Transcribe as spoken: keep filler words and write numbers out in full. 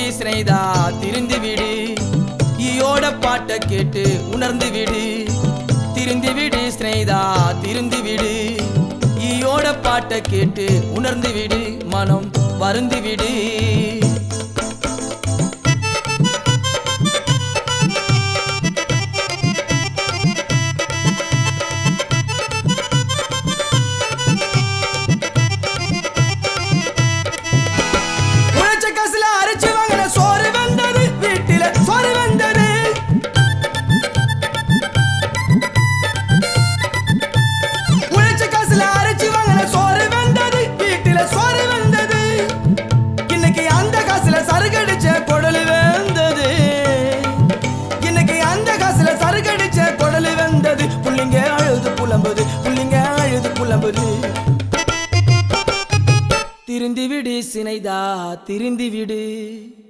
விடு சினைதா திருந்து விடு ஈயோட பாட்டை கேட்டு உணர்ந்து விடு திருந்து விடு சினைதா திருந்து விடு ஈயோட பாட்டை கேட்டு உணர்ந்து விடு மனம் வருந்து விடு புள்ளிங்க அழுது புலம்புது புள்ளிங்க அழுது புலம்புது திருந்து விடு சினைதா திருந்து விடு